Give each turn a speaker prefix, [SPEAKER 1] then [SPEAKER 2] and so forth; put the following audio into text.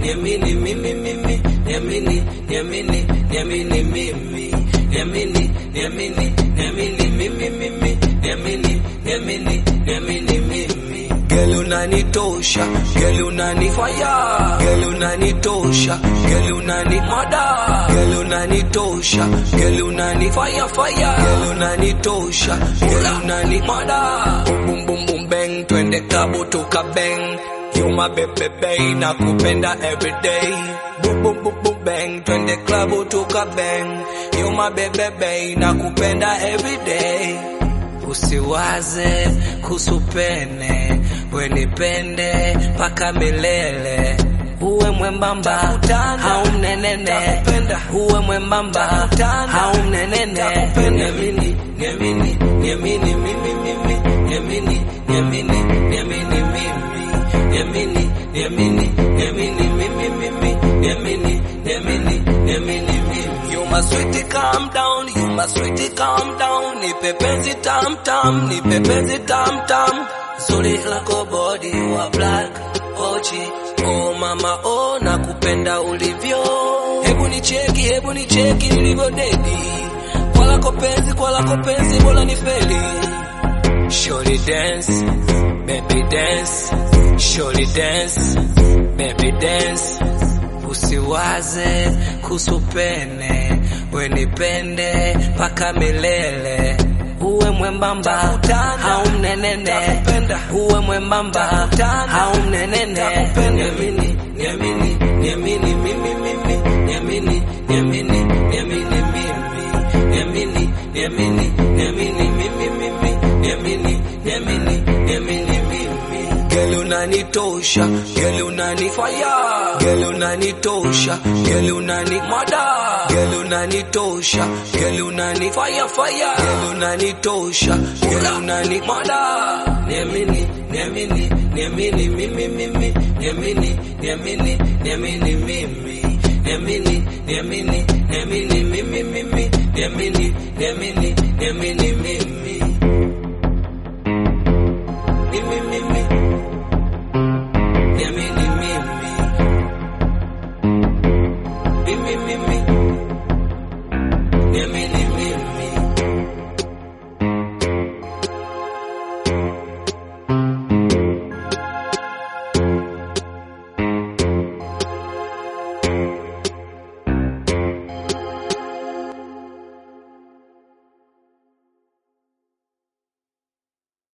[SPEAKER 1] niamini mimi mimi, niamini niamini niamini mimi, niamini niamini niamini mimi mimi, niamini niamini niamini mimi. Girl unanitosha, girl unanifaya, girl unanitosha, girl unanimada, girl unanitosha, girl unanifaya fire, girl unanitosha, girl unanimada. Boom boom boom bang, twende klabu tukabang. You my baby baby, nakupenda everyday. Boom boom boom boom bang, twende klabu tukabang. You my baby baby, nakupenda everyday. Usiwaze kusupene, we nipende paka milele. Uwe mwembamba, hau mnenene. Uwe mwembamba, hau mnenene. Niamini, niamini, niamini mimi mimi, niamini, niamini, niamini mimi. Niamini, niamini, niamini mimi mimi, niamini, niamini, niamini mimi. You must sweetie calm down, you must sweetie calm down. Nipe penzi tam tam, nipe penzi tam tam. Zuri lako body wa black ochi. Oh mama oh, nakupenda ulivyo. Hebu ni cheki nilivyo dedi. Kwa lako penzi bola ni feli. Shorty dance, baby dance. Shorty dance, baby dance. Usiwaze kusupene, we nipende paka milele. Uwe mwembamba, hau mnenene. Uwe mwembamba, hau mnenene. Niamini, niamini, niamini mimi mimi, niamini, niamini, niamini mimi. Niamini, niamini, niamini mimi mimi, niamini, niamini, niamini mimi. Girl unanitosha, girl unanifaya, girl unanitosha, girl unanimada, girl unanitosha, girl unanifaya fire, girl unanitosha, girl unanimada. Niamini, niamini, niamini mimi mimi, niamini, niamini, niamini mimi. Niamini, niamini, niamini mimi mimi, niamini, niamini, niamini mimi.